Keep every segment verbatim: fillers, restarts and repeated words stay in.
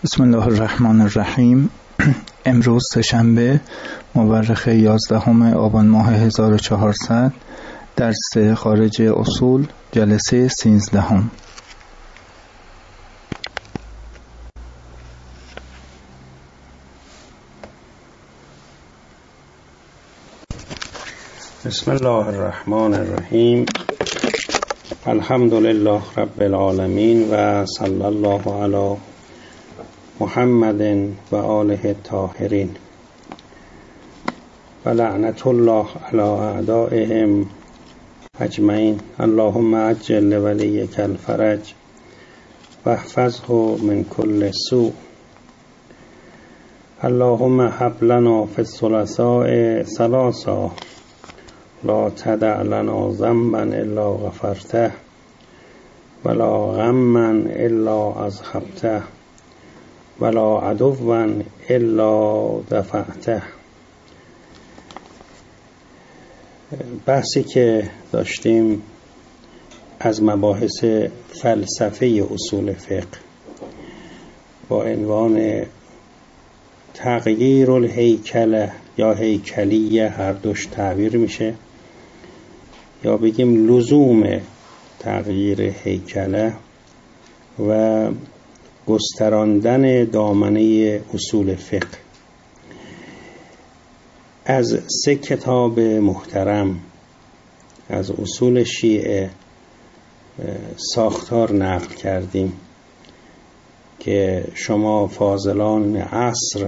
بسم الله الرحمن الرحیم. امروز سه‌شنبه مورخ یازدهم آبان ماه هزار و چهارصد، درس خارج اصول، جلسه سیزدهم. بسم الله الرحمن الرحیم. الحمد لله رب العالمین و صلی الله علی محمد و آله الطاهرین و لعنت الله علی اعدائهم اجمعین. اللهم عجل لولیک الفرج و احفظه من کل سوء. اللهم هب لنا فی الثلاثاء ثلاثا لا تدع لنا ذنبا الا غفرته ولا غما الا اذهبته ولا عدوا الا دفعته. بحثی که داشتیم از مباحث فلسفه اصول فقه با عنوان تغییر الهیکل یا هیکلیه، هر دوش تعبیر میشه، یا بگیم لزوم تغییر هیکله و گستراندن دامنه اصول فقه. از سه کتاب محترم از اصول شیعه ساختار نقل کردیم که شما فاضلان عصر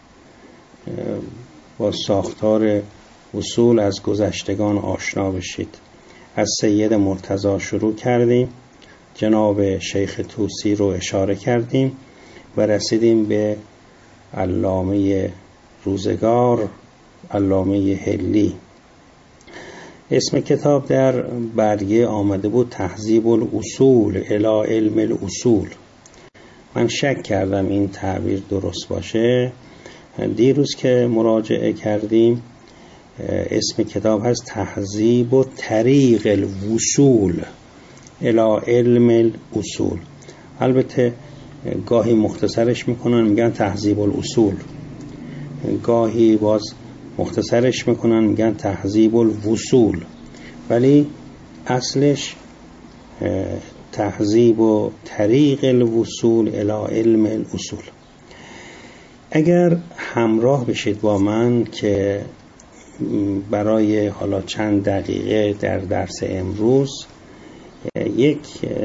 با ساختار اصول از گذشتگان آشنا بشید. از سید مرتضی شروع کردیم، جناب شیخ طوسی رو اشاره کردیم و رسیدیم به علامه روزگار، علامه حلی. اسم کتاب در برگه آمده بود تهذیب الاصول الی علم الاصول. من شک کردم این تعبیر درست باشه. دیروز که مراجعه کردیم اسم کتاب هست تهذیب و طریق الوصول الی علم الاصول. البته گاهی مختصرش میکنن میگن تهذیب الاصول، گاهی باز مختصرش میکنن میگن تهذیب الوصول، ولی اصلش تهذیب و طریق الوصول الی علم الاصول. اگر همراه بشید با من که برای حالا چند دقیقه در درس امروز یک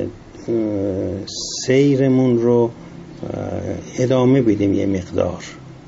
سیرمون رو ادامه بدیم یه مقدار،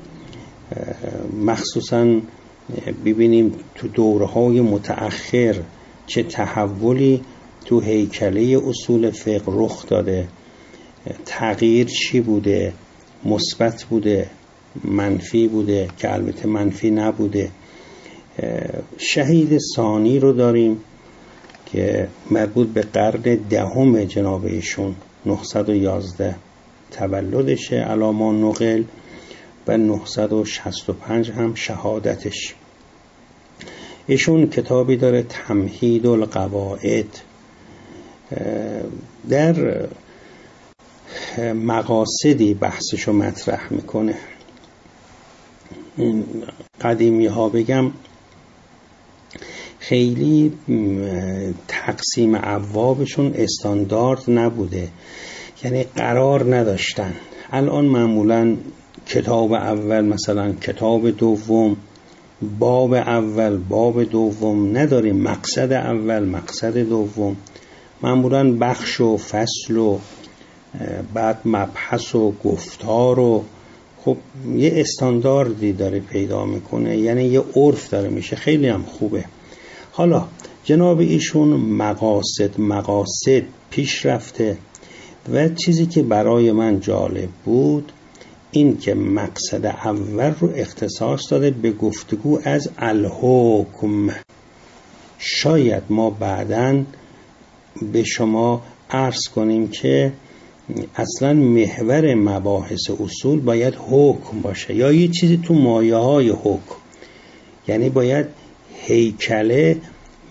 مخصوصا ببینیم تو دوره‌های متأخر چه تحولی تو هیکله اصول فقه رخ داده، تغییر چی بوده، مثبت بوده، منفی بوده، که البته منفی نبوده. شهید ثانی رو داریم که مربوط به قرن دهم جناب ایشون، نهصد و یازده تولدشه علی ما نقل و نهصد و شصت و پنج هم شهادتش. ایشون کتابی داره تمهید القواعد، در مقاصدی بحثشو مطرح میکنه. قدیمی ها بگم خیلی تقسیم ابوابشون استاندارد نبوده، یعنی قرار نداشتن. الان معمولا کتاب اول مثلا کتاب دوم، باب اول باب دوم نداریم، مقصد اول مقصد دوم، معمولا بخش و فصل و بعد مبحث و گفتار و خب یه استانداردی داره پیدا میکنه، یعنی یه عرف داره میشه. خیلی هم خوبه. حالا جناب ایشون مقاصد مقاصد پیش رفته و چیزی که برای من جالب بود این که مقصد اول رو اختصاص داده به گفتگو از الحکم. شاید ما بعداً به شما عرض کنیم که اصلا محور مباحث اصول باید حکم باشه یا یه چیزی تو مایه های حکم، یعنی باید هیکله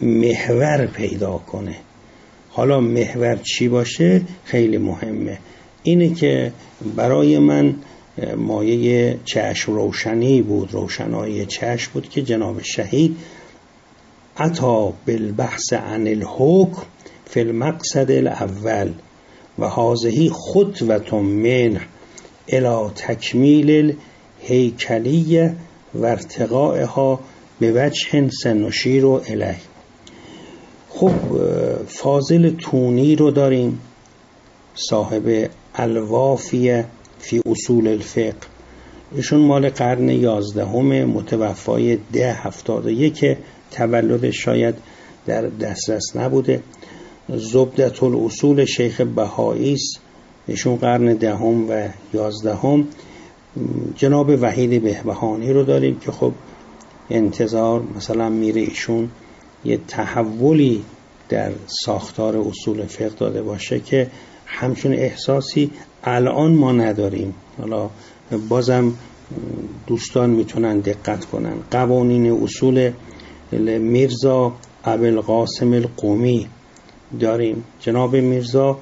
محور پیدا کنه. حالا محور چی باشه خیلی مهمه. اینه که برای من مایه چشم روشنی بود، روشنایی چشم بود که جناب شهید عطا بالبحث عن الحکم فی المقصد الاول و هذه خطوة منه الی تکمیل الهیکلیه و ارتقائها به وجه سنشیر الیه. خب فاضل تونی رو داریم، صاحب الوافیه فی اصول الفقه، ایشون مال قرن یازدهم، متوفای ده هفتاد و یک تولد، شاید در دسترس نبوده. زبدة الاصول شیخ بهایی است، ایشون قرن دهم و یازدهم. جناب وحید بهبهانی رو داریم که خب انتظار مثلا میره ایشون یه تحولی در ساختار اصول فقه داده باشه که همچون احساسی الان ما نداریم. حالا بازم دوستان میتونن دقت کنن. قوانین اصول میرزا ابوالقاسم القمی داریم، جناب میرزا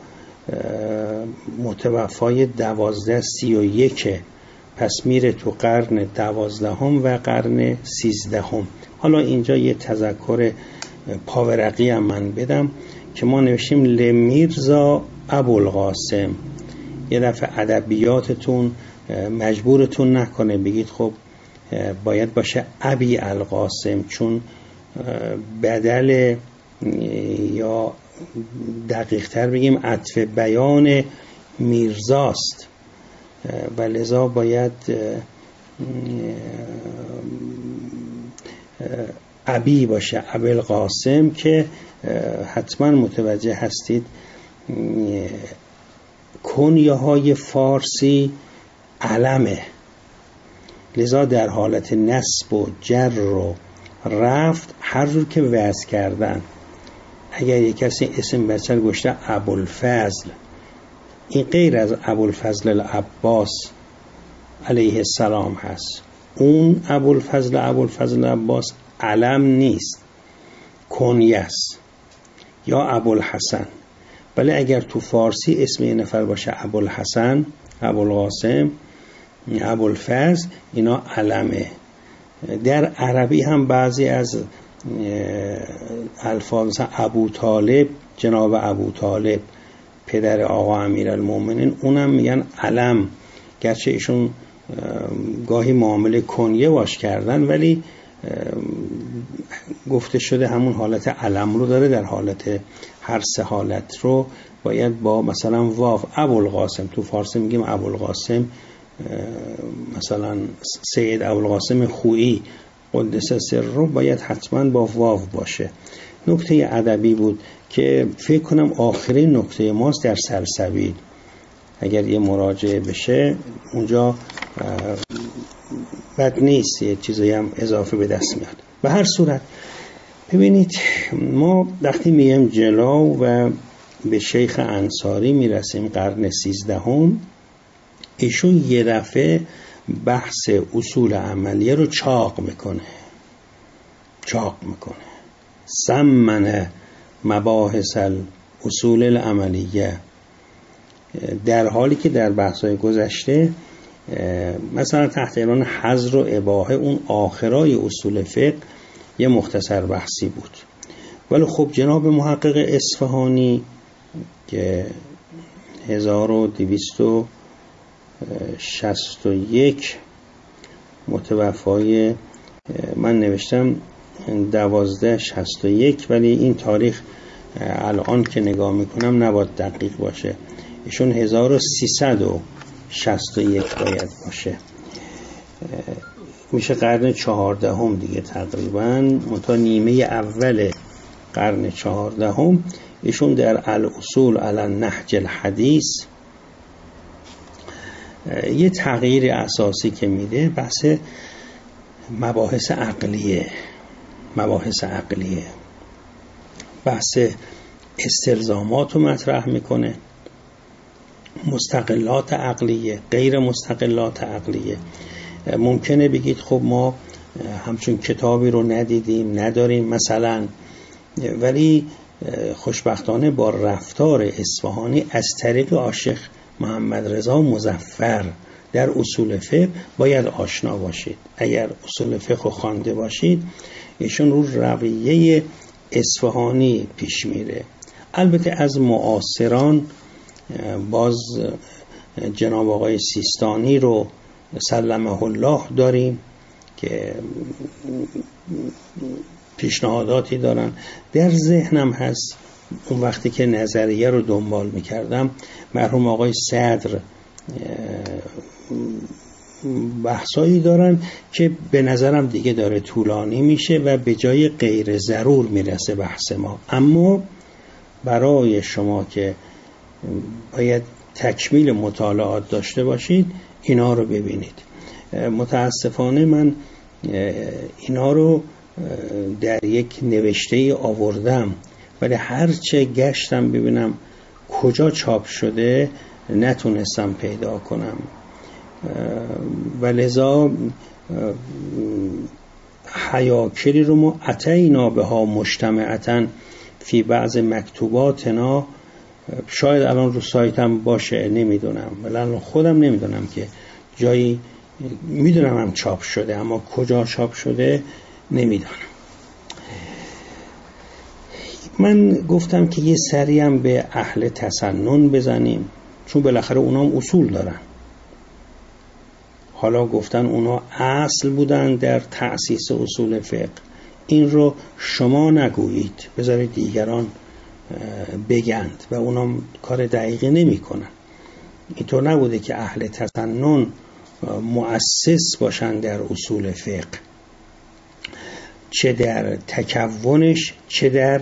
متوفای دوازده سی و یک، پس میره تو قرن دوازدهم و قرن سیزدهم. حالا اینجا یه تذکر پاورقی هم من بدم که ما نوشتیم لمیرزا ابوالقاسم. یه دفعه ادبیاتتون مجبورتون نکنه بگید خب باید باشه ابی القاسم، چون بدل یا دقیق تر بگیم عطف بیان میرزاست و لذا باید ابی باشه، ابوالقاسم، که حتما متوجه هستید کنیه های فارسی علمه، لذا در حالت نصب و جر و رفت هر جور که وضع کردن، اگر یک کسی اسم بچه گوشته ابوالفضل، این غیر از ابوالفضل العباس علیه السلام هست. اون ابوالفضل ابوالفضل العباس علم نیست، کنیه است، یا ابوالحسن. ولی اگر تو فارسی اسم یه نفر باشه ابوالحسن، ابوالقاسم، ابوالفضل، اینا علمه. در عربی هم بعضی از الفاظ مثلا ابو طالب، جناب ابو طالب پدر آقا امیرالمومنین، اونم میگن علم، گرچه ایشون گاهی معامله کنیه واش کردن ولی گفته شده همون حالت علم رو داره. در حالت هر سه حالت رو باید با مثلا واو، ابوالقاسم تو فارسی میگیم ابوالقاسم، مثلا سید ابوالقاسم خویی قدس سر رو باید حتما با واو باشه. نکته ادبی بود که فکر کنم آخرین نکته ماست در سلسبیل، اگر یه مراجعه بشه اونجا بد نیست، یه چیزایی هم اضافه به دست میاد. به هر صورت ببینید ما وقتی میگیم جلو و به شیخ انصاری میرسیم قرن سیزدهم، ایشون یه دفعه بحث اصول عملیه رو چاق میکنه چاق میکنه سمن مباحث اصول العملیه، در حالی که در بحث‌های گذشته مثلا تحت عنوان حظر و اباحه اون آخرای اصول فقه یه مختصر بحثی بود. ولی خب جناب محقق اصفهانی که هزار و دویست و شصت و یک متوفای، من نوشتم دوازده شصت و یک ولی این تاریخ الان که نگاه میکنم نباید دقیق باشه، ایشون هزار و سیصد و شصت و یک باید باشه، میشه قرن چهاردهم دیگه تقریبا، منتها نیمه اول قرن چهاردهم. ایشون در الاصول علی النهج الحدیث یه تغییر اساسی که میده بحث مباحث عقلیه مباحث عقلیه بحث استلزامات رو مطرح میکنه، مستقلات عقلیه، غیر مستقلات عقلیه. ممکنه بگید خب ما همچون کتابی رو ندیدیم نداریم مثلا، ولی خوشبختانه با رفتار اصفهانی از طریق عاشق محمد رضا مظفر در اصول فقه باید آشنا باشید. اگر اصول فقه رو خوانده باشید، ایشون رو رویه اصفهانی پیش میره. البته از معاصران باز جناب آقای سیستانی رو سلمه الله داریم که پیشنهاداتی دارن. در ذهنم هست اون وقتی که نظریه رو دنبال میکردم، مرحوم آقای صدر بحثایی دارن که به نظرم دیگه داره طولانی میشه و به جای غیر ضرور میرسه بحث ما. اما برای شما که باید تکمیل مطالعات داشته باشید، اینا رو ببینید. متاسفانه من اینا رو در یک نوشته آوردم، ولی هرچه گشتم ببینم کجا چاپ شده نتونستم پیدا کنم، و لذا حیاکری رو ما اتینا بها مجتمعتاً فی بعض مکتوباتنا، شاید الان رو سایتم باشه نمیدونم، ولی الان خودم نمیدونم که جایی، میدونم هم چاپ شده اما کجا چاپ شده نمیدونم. من گفتم که یه سریم به اهل تسنن بزنیم، چون بالاخره اونام اصول دارن. حالا گفتن اونا اصل بودن در تأسیس اصول فقه، این رو شما نگویید، بذارید دیگران بگند و اونام کار دقیقی نمی کنن. اینطور نبوده که اهل تسنن مؤسس باشن در اصول فقه، چه در تکونش چه در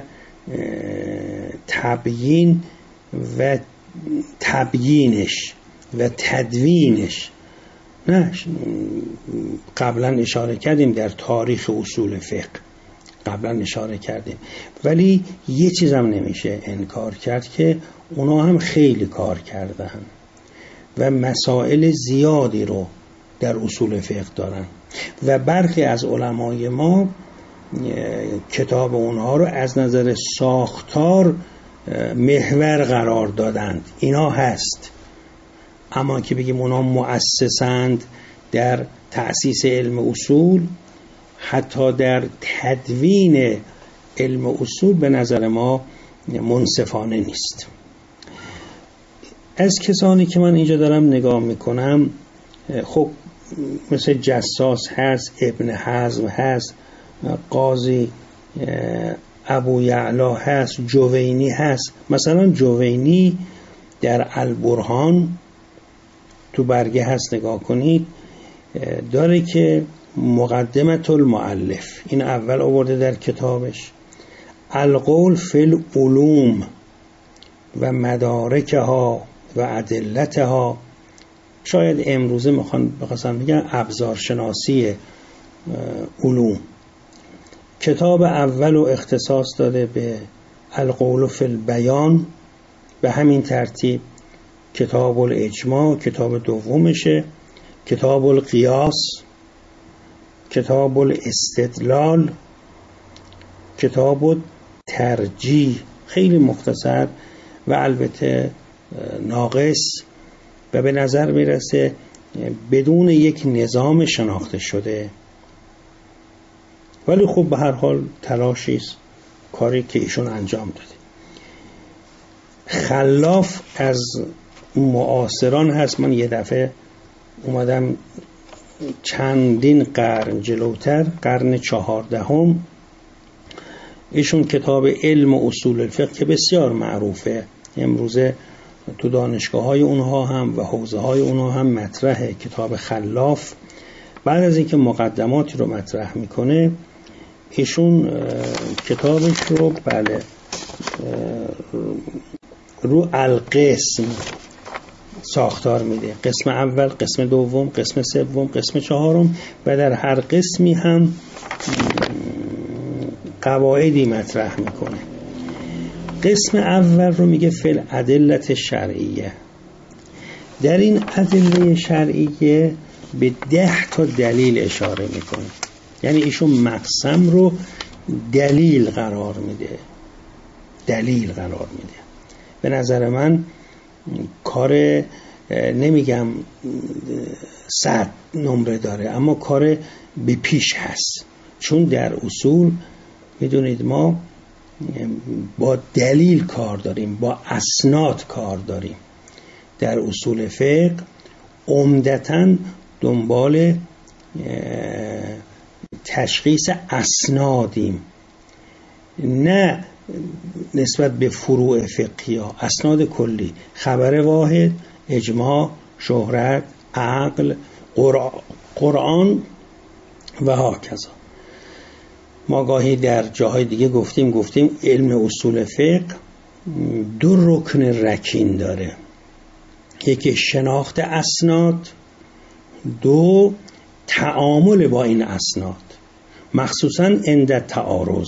تبیین و تبیینش و تدوینش. نه، قبلا اشاره کردیم در تاریخ اصول فقه، قبلا اشاره کردیم، ولی یه چیزم نمیشه انکار کرد که اونا هم خیلی کار کردن و مسائل زیادی رو در اصول فقه دارن و برخی از علمای ما کتاب اونها رو از نظر ساختار محور قرار دادند. اینا هست، اما که بگیم اونا مؤسسند در تأسیس علم اصول، حتی در تدوین علم اصول، به نظر ما منصفانه نیست. از کسانی که من اینجا دارم نگاه میکنم، خب مثل جساس هست، ابن حزم هست، قاضی ابو یعلا هست، جوینی هست. مثلا جوینی در البرهان تو برگه هست، نگاه کنید، داره که مقدمت المؤلف، این اول آورده در کتابش، القول فی العلوم و مدارکها و ادلتها. شاید امروزه میخوان بخواستم بگم ابزارشناسی علوم. کتاب اول رو اختصاص داده به القول فی البیان، به همین ترتیب کتاب الاجماع کتاب دومشه، کتاب القیاس، کتاب الاستدلال، کتاب ترجیح، خیلی مختصر و البته ناقص و به نظر میرسه بدون یک نظام شناخته شده. ولی خب به هر حال تلاشی است، کاری که ایشون انجام داده. خلاف از معاصران هست. من یه دفعه اومدم چندین قرن جلوتر، قرن چهاردهم، ایشون کتاب علم و اصول الفقه که بسیار معروفه، امروزه تو دانشگاه های اونها هم و حوزه های اونها هم مطرحه، کتاب خلاف. بعد از اینکه مقدماتی رو مطرح میکنه، ایشون کتابش رو بله رو القسم ساختار میده، قسم اول، قسم دوم، قسم سوم، قسم چهارم، و در هر قسمی هم قواعدی مطرح میکنه. قسم اول رو میگه فی الادلة شرعیه. در این ادله شرعیه به ده تا دلیل اشاره میکنه، یعنی ایشون مقسم رو دلیل قرار میده، دلیل قرار میده. به نظر من کار نمیگم صد نمره داره، اما کار به پیش هست. چون در اصول میدونید ما با دلیل کار داریم، با اسناد کار داریم. در اصول فقه عمدتاً دنبال تشخیص اسنادیم، نه نسبت به فروع فقهی ها. اسناد کلی، خبر واحد، اجماع، شهرت، عقل، قرآن و هاکذا. ما گاهی در جاهای دیگه گفتیم گفتیم علم اصول فقه دو رکن رکین داره: یکی شناخت اسناد، دو تعامل با این اسناد، مخصوصاً عند تعارض.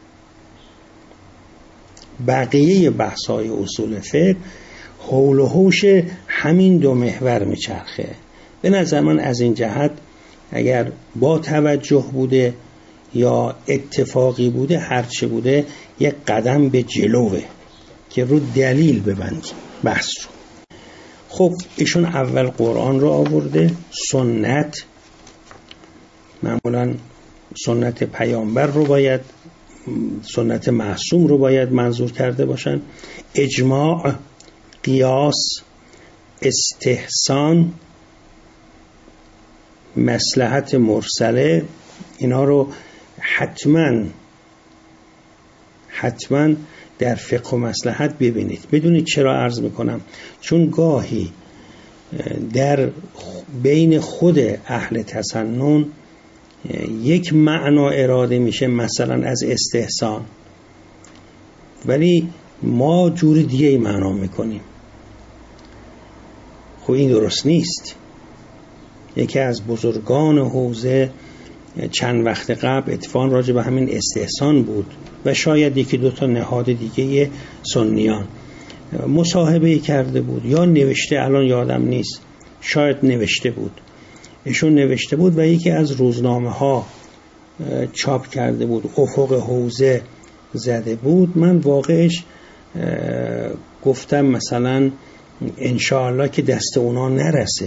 بقیه بحث‌های اصول فقه حول و حوش همین دو محور میچرخه. به نظر من از این جهت اگر با توجه بوده یا اتفاقی بوده، هرچه بوده، یک قدم به جلوه که رو دلیل ببندیم بحث رو. خب ایشون اول قرآن رو آورده، سنت، معمولا سنت پیامبر رو باید، سنت معصوم رو باید منظور کرده باشن، اجماع، قیاس، استحسان، مصلحت مرسله، اینا رو حتما حتما در فقه و مصلحت ببینید. بدونید چرا عرض میکنم؟ چون گاهی در بین خود اهل تسنن یک معنا اراده میشه، مثلا از استحسان، ولی ما جور دیگه ای معنا میکنیم. خب این درست نیست. یکی از بزرگان حوزه چند وقت قبل اتفاقا راجع به همین استحسان بود و شاید یکی دو تا نهاد دیگه سنیان مصاحبه کرده بود یا نوشته، الان یادم نیست، شاید نوشته بود، ایشون نوشته بود و یکی از روزنامه ها چاپ کرده بود، افق حوزه زده بود. من واقعش گفتم مثلا انشاءالله که دست اونا نرسه،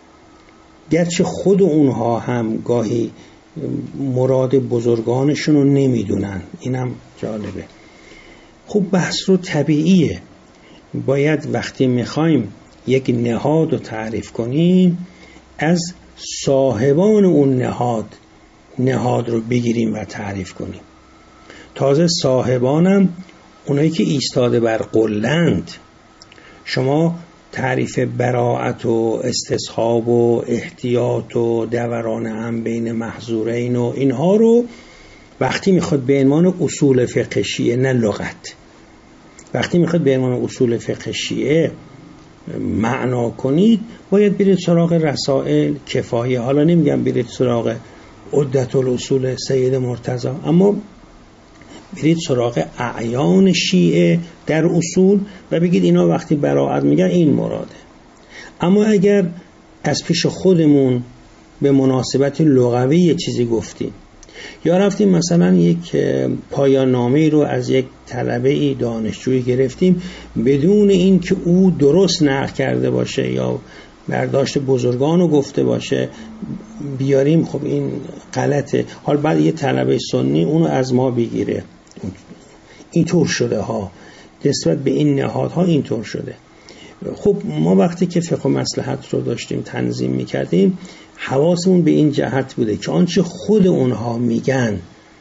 گرچه خود اونها هم گاهی مراد بزرگانشون رو نمیدونن، اینم جالبه. خب بحث رو طبیعیه، باید وقتی میخوایم یک نهاد رو تعریف کنیم از صاحبان اون نهاد نهاد رو بگیریم و تعریف کنیم. تازه صاحبانم اونایی که ایستاده بر قلند. شما تعریف براعت و استصحاب و احتیاط و دوران هم بین محظورین و اینها رو وقتی میخواد به عنوان اصول فقه شیعه، نه لغت، وقتی میخواد به عنوان اصول فقه شیعه معنا کنید، باید برید سراغ رسائل کفایه. حالا نمیگم برید سراغ عدت الاصول سید مرتضی، اما برید سراغ اعیان شیعه در اصول و بگید اینا وقتی براعت میگن این مراده. اما اگر از پیش خودمون به مناسبت لغوی یه چیزی گفتیم یا رفتیم مثلا یک پایان نامه رو از یک طلبه ای دانشجویی گرفتیم بدون این که او درست نقل کرده باشه یا برداشت بزرگان رو گفته باشه بیاریم، خب این غلطه. حال بعد یه طلبه سنی اونو از ما بگیره، اینطور شده ها، نسبت به این نهادها اینطور شده. خب ما وقتی که فقه و مصلحت رو داشتیم تنظیم میکردیم حواسمون به این جهت بوده که آنچه خود اونها میگن،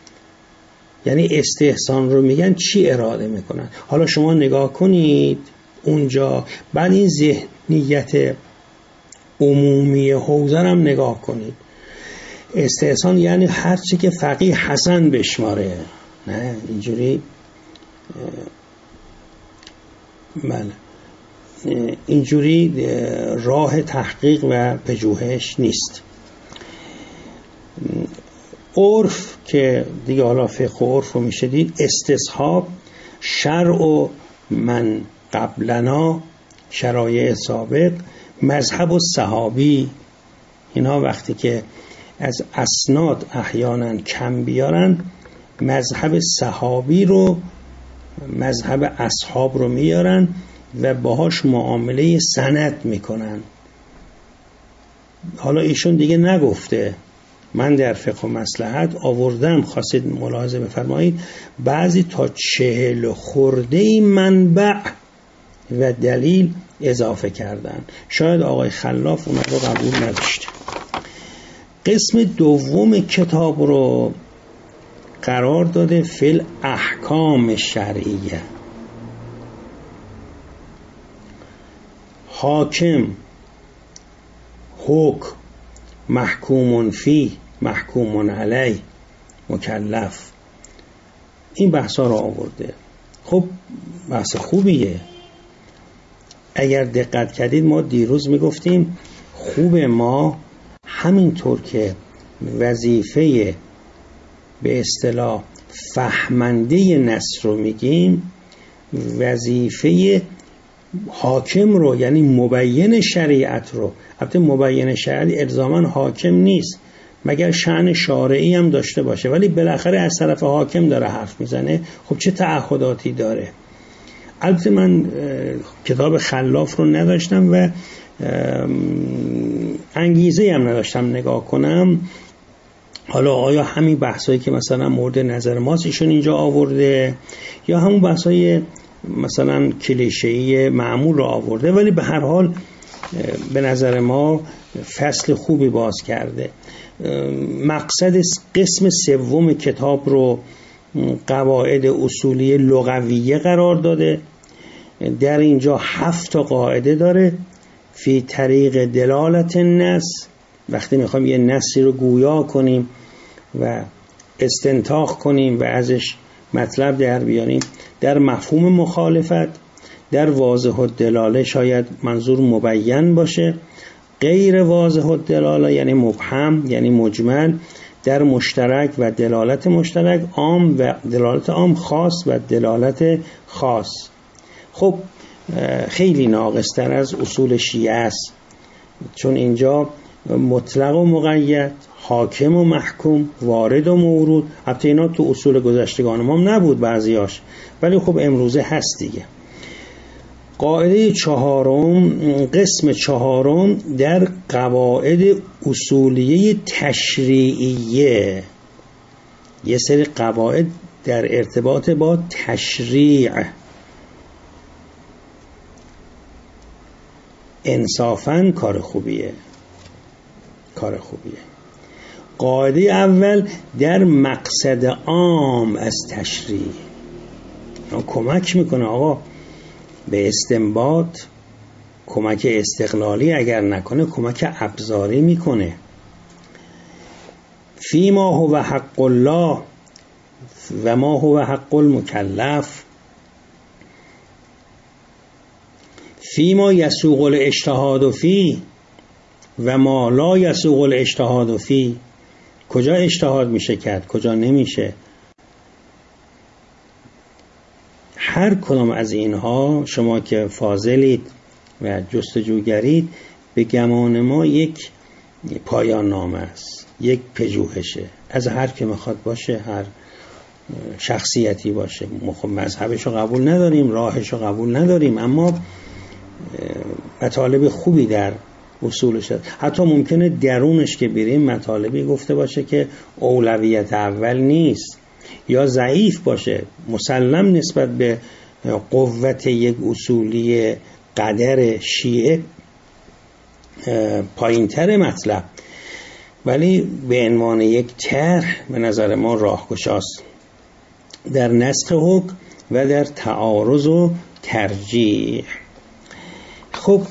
یعنی استحسان رو میگن، چی اراده میکنن. حالا شما نگاه کنید اونجا، بعد این ذهنیت عمومی حوزه هم نگاه کنید. استحسان یعنی هر چی که فقیه حسن بشماره، نه اینجوری بله اینجوری راه تحقیق و پژوهش نیست. عرف که دیگه حالا فقه و عرف رو میشه دید، استصحاب، شرع و من قبلنا، شرایع سابق، مذهب و صحابی، اینا وقتی که از اسناد احیانا کم بیارن مذهب صحابی رو، مذهب اصحاب رو میارن و باهاش معامله سند میکنن. حالا ایشون دیگه نگفته، من در فقه و مصلحت آوردم، خواستید ملاحظه بفرمایید، بعضی تا چهل خورده منبع و دلیل اضافه کردن. شاید آقای خلاف اون رو قبول نداشته. قسم دوم کتاب رو قرار داده فی الاحکام شرعیه. حاکم، حکم، محکوم فی، محکوم علی، مکلف، این بحثا رو آورده. خب بحث خوبیه. اگر دقت کردید ما دیروز میگفتیم خوب ما همینطور که وظیفه به اصطلاح فهمنده نص رو میگیم، وظیفه حاکم رو یعنی مبین شریعت رو، البته مبین شریعت الزاما حاکم نیست مگر شأن شارعی هم داشته باشه، ولی بالاخره از طرف حاکم داره حرف میزنه. خب چه تعهداتی داره؟ البته من کتاب خلاف رو نداشتم و انگیزه هم نداشتم نگاه کنم. حالا آیا همین بحثایی که مثلا مورد نظر ماست ایشون اینجا آورده یا همون بحثای مثلا کلیشه‌ای معمول رو آورده، ولی به هر حال به نظر ما فصل خوبی باز کرده. مقصد قسم سوم کتاب رو قواعد اصولی لغویه قرار داده. در اینجا هفت قاعده داره. فی طریق دلالت النص، وقتی میخوایم یه نصی رو گویا کنیم و استنتاق کنیم و ازش مطلب در بیاریم. در مفهوم مخالفت، در واضح الدلاله شاید منظور مبین باشه، غیر واضح الدلاله یعنی مبهم یعنی مجمل، در مشترک و دلالت مشترک، عام و دلالت عام، خاص و دلالت خاص. خب خیلی ناقص‌تر از اصول شیعه است، چون اینجا مطلق و مقید، حاکم و محکوم، وارد و مورود، البته اینا تو اصول گذشتگان ما نبود بعضیاش، ولی خب امروزه هست دیگه. قاعده چهارم، قسم چهارم در قواعد اصولیه تشریعیه، یه سری قواعد در ارتباط با تشریع. انصافاً کار خوبیه، کار خوبیه. قاعده اول در مقصد عام از تشریع کمک میکنه آقا به استنباط، کمک استقلالی اگر نکنه کمک ابزاری میکنه. فی ما هو حق الله و ما هو حق المکلف، فی ما یسوق الاجتهاد فی و ما لا یسوق الاجتهاد فی، کجا اجتهاد میشه کرد کجا نمیشه. هر کدام از اینها شما که فاضلید و جستجوگرید به گمان ما یک پایان نامه است، یک پژوهشه از هر که میخواد باشه، هر شخصیتی باشه. ما مذهبشو قبول نداریم، راهشو قبول نداریم، اما مطالب خوبی در اصولش هست. حتی ممکنه درونش که بریم مطالبی گفته باشه که اولویت اول نیست یا ضعیف باشه، مسلم نسبت به قوت یک اصولی قدر شیعه پایین‌تر مطلب، ولی به عنوان یک طرح به نظر ما راهگشاست در نسخ حکم و در تعارض و ترجیح. خب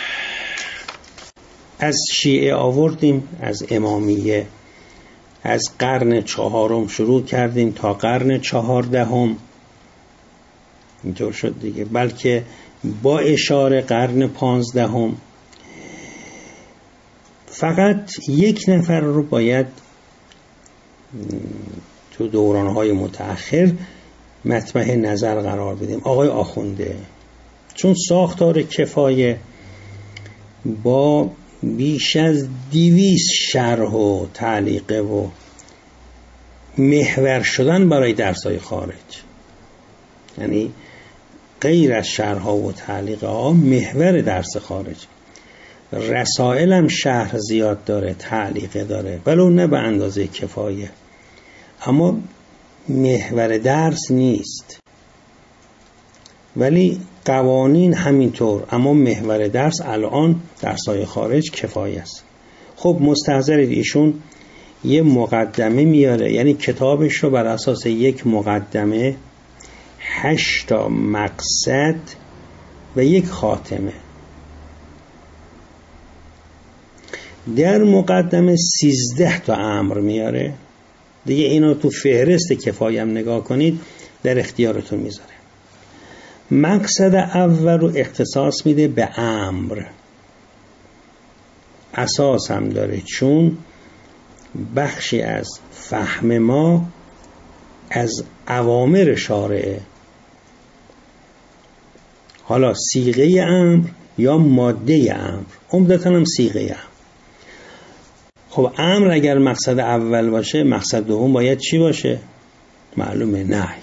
از شیعه آوردیم، از امامیه، از قرن چهارم شروع کردیم تا قرن چهاردهم، اینطور شد دیگه، بلکه با اشاره قرن پانزدهم. فقط یک نفر رو باید تو دورانهای متأخر مطمع نظر قرار بدیم، آقای آخونده، چون ساختار کفایه با بیش از دویست شرح و تعلیقه و محور شدن برای درسای خارج، یعنی غیر از شرح‌ها و تعلیق‌ها محور درس خارج. رسائل هم شرح زیاد داره، تعلیقه داره، ولو نه به اندازه کفایه، اما محور درس نیست. ولی قوانین همینطور، اما محور درس الان درس‌های خارج کفایه است. خب مستحضرید ایشون یه مقدمه میاره، یعنی کتابش رو بر اساس یک مقدمه، هشت تا مقصد و یک خاتمه. در مقدمه سیزده تا امر میاره دیگه. اینا تو فهرست کفایه هم نگاه کنید، در اختیارتون میذاره. مقصد اول رو اختصاص میده به امر، اساس هم داره، چون بخشی از فهم ما از اوامر شارعه، حالا صیغه امر یا ماده امر، عمدتاً هم صیغه امر. خب امر اگر مقصد اول باشه، مقصد دوم باید چی باشه؟ معلومه، نهی.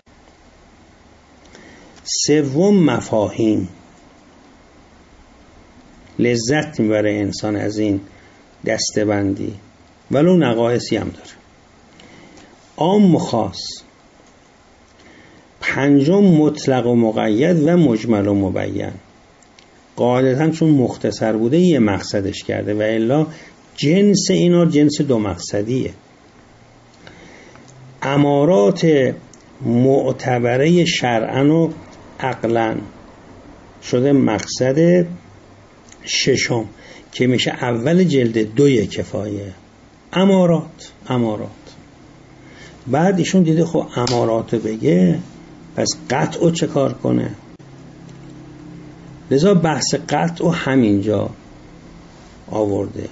سوم مفاهیم، لذت میبره انسان از این دسته‌بندی، ولو نقایصی هم داره. عام و خاص. پنجم مطلق و مقید و مجمل و مبین. قاعدتا چون مختصر بوده یه مقصدش کرده، و الا جنس اینا جنس دو مقصدیه. امارات معتبره شرعاً و عقلاً شده مقصد ششم که میشه اول جلد دوی کفایه. امارات امارات بعد ایشون دیده خب امارات بگه، پس قطع چه کار کنه؟ لذا بحث قطع همینجا آورده،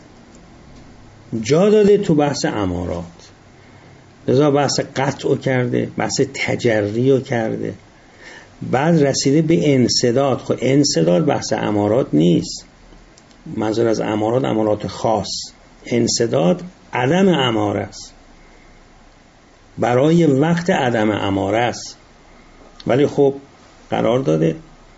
جا داده تو بحث امارات. لذا بحث قطع کرده، بحث تجری کرده، بعد رسیده به انسداد. خب انسداد بحث امارات نیست، منظور از امارات امارات خاص. انسداد عدم اماره است، برای وقت عدم اماره است. ولی خب قرار داده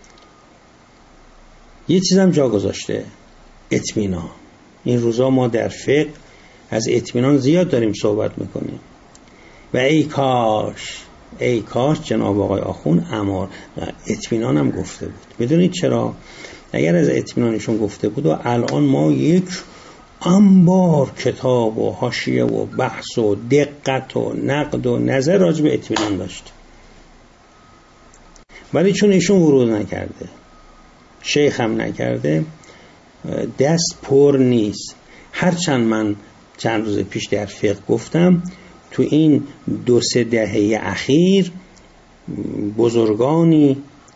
یه چیزم جا گذاشته، اطمینان. این روزا ما در فقه از اطمینان زیاد داریم صحبت میکنیم، و ای کاش ای کاش جناب آقای آخون امار اطمینان هم گفته بود. بدونید چرا؟ اگر از اطمینانشون گفته بود و الان ما یک انبار کتاب و حاشیه و بحث و دقت و نقد و نظر راجع به اطمینان داشت. ولی چون ایشون ورود نکرده، شیخ هم نکرده، دست پر نیست. هرچند من چند روز پیش در فقه گفتم تو این دو سه دهه اخیر بزرگانی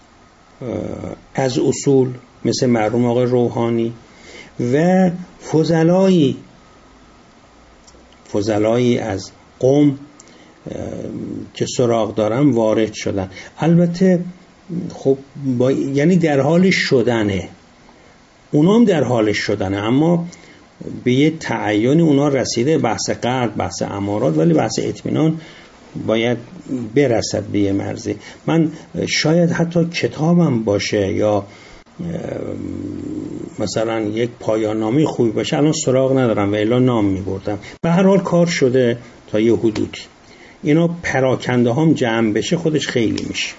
از اصول مثل مرحوم آقای روحانی و فضلایی فضلایی از قم که سراغ دارم وارد شدن. البته خب با... یعنی در حال شدنه، اونام در حال شدنه، اما به یه تعیین اونا رسیده، بحث قرد، بحث امارات، ولی بحث اطمینان باید برسد به یه مرزی. من شاید حتی کتابم باشه یا مثلا یک پایان نامه خوبی باشه الان سراغ ندارم و الا نام میبردم. به هر حال کار شده تا یه حدودی، اینا پراکنده هم جمع بشه خودش خیلی میشه.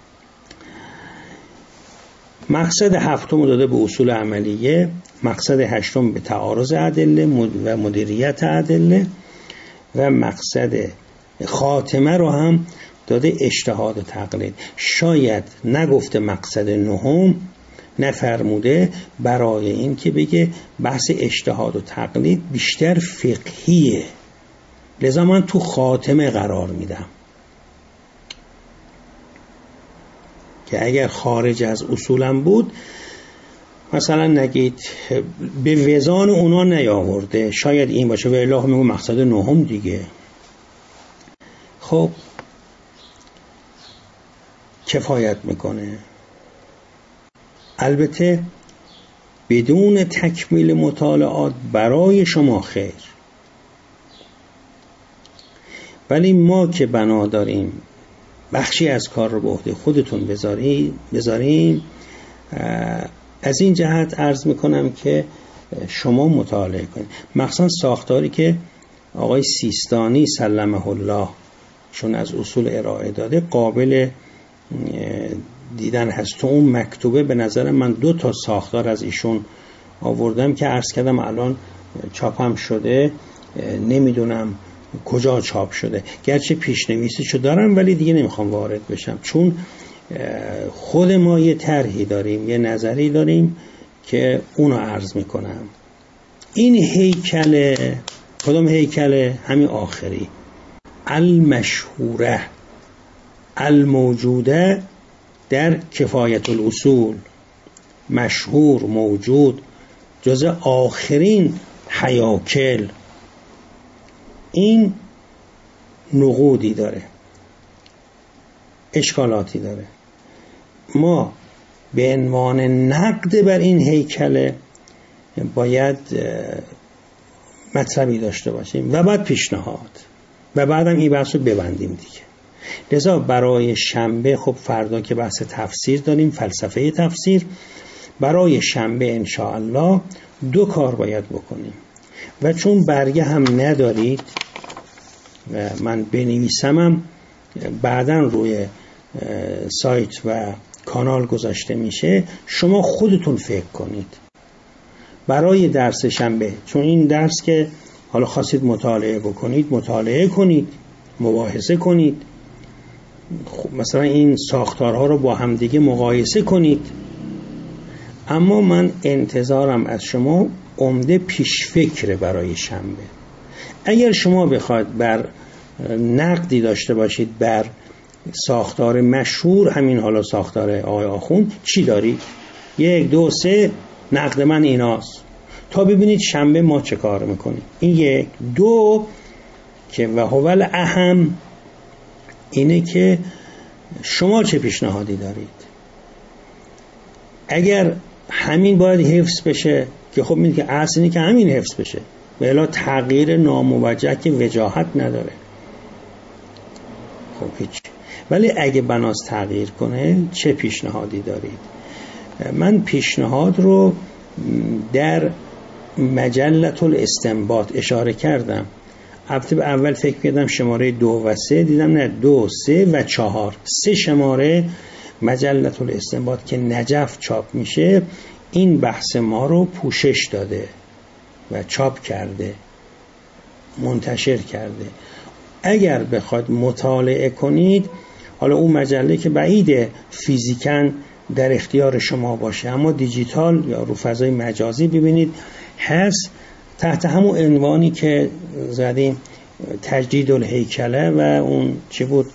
مقصد هفتم داده به اصول عملیه، مقصد هشتم به تعارض ادله و مدیریت ادله، و مقصد خاتمه رو هم داده اجتهاد و تقلید. شاید نگفته مقصد نهم، نفرموده برای این که بگه بحث اجتهاد و تقلید بیشتر فقهیه، لذا من تو خاتمه قرار میدم که اگر خارج از اصولم بود مثلا نگید به وزان اونا نیاورده، شاید این باشه و اله میگه مقصد نهم دیگه. خب کفایت میکنه. البته بدون تکمیل مطالعات برای شما خیر، ولی ما که بنا داریم بخشی از کار رو به عهده خودتون بذاری بذارین. از این جهت عرض میکنم که شما مطالعه کنید، مخصوصا ساختاری که آقای سیستانی سلمه الله چون از اصول ارائه داده قابل دیدن هست. تو اون مکتوبه به نظر من دو تا ساختار از ایشون آوردم که عرض کردم الان چاپم شده، نمیدونم کجا چاپ شده، گرچه پیشنویسیشو دارم ولی دیگه نمیخوام وارد بشم، چون خود ما یه طرحی داریم، یه نظری داریم که اونو عرض میکنم. این هیکل، کدام هیکل؟ همین آخری، المشهوره الموجوده در کفایت الاصول، مشهور، موجود، جز آخرین هیاکل. این نقودی داره، اشکالاتی داره. ما به عنوان نقد بر این هیکل باید مطلبی داشته باشیم و بعد پیشنهاد و بعدم این بحث رو ببندیم دیگه. لذا برای شنبه، خب فردا که بحث تفسیر داریم، فلسفه تفسیر، برای شنبه انشاءالله دو کار باید بکنیم و چون برگه هم ندارید و من بنویسمم بعداً روی سایت و کانال گذاشته میشه، شما خودتون فکر کنید برای درس شنبه. چون این درس که حالا خواستید مطالعه بکنید، مطالعه کنید، مباحثه کنید، مثلا این ساختارها رو با هم دیگه مقایسه کنید. اما من انتظارم از شما عمده پیش فکر برای شنبه. اگر شما بخواید بر نقدی داشته باشید بر ساختار مشهور، همین حالا ساختار آقای آخوند، چی دارید؟ یک دو سه نقد من ایناست، تا ببینید شنبه ما چه کار میکنیم. این یک. دو که و هول اهم اینه که شما چه پیشنهادی دارید. اگر همین باید حفظ بشه که خب میگه که اصل اینه که همین حفظ بشه، و الا تغییر ناموجه که وجاهت نداره، خب هیچ. ولی اگه بناس تغییر کنه چه پیشنهادی دارید؟ من پیشنهاد رو در مجلة الاستنباط اشاره کردم. البته اول فکر کردم شماره دو و سه، دیدم نه، دو، سه و چهار، سه شماره مجلة الاستنباط که نجف چاپ میشه این بحث ما رو پوشش داده و چاپ کرده، منتشر کرده. اگر بخواید مطالعه کنید، حالا اون مجله که بعید فیزیکن در اختیار شما باشه، اما دیجیتال یا رو فضای مجازی ببینید هست، تحت همون عنوانی که زدیم تجدید الهیکله و اون چی بود،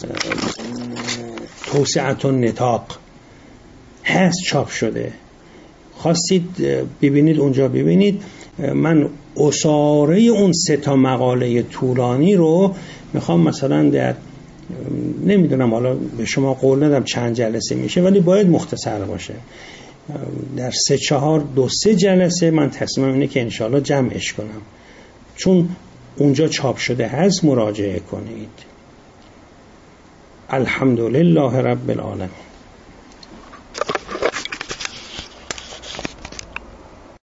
توسعه النطاق، هست، چاپ شده. خواستید ببینید اونجا ببینید. من اساره اون سه تا مقاله طولانی رو میخوام مثلا در، نمیدونم حالا به شما قول ندم چند جلسه میشه، ولی باید مختصر باشه، در سه چهار دو سه جلسه من تصمیمم اینه که انشاءالله جمعش کنم، چون اونجا چاپ شده هست، مراجعه کنید. الحمدلله رب العالمین.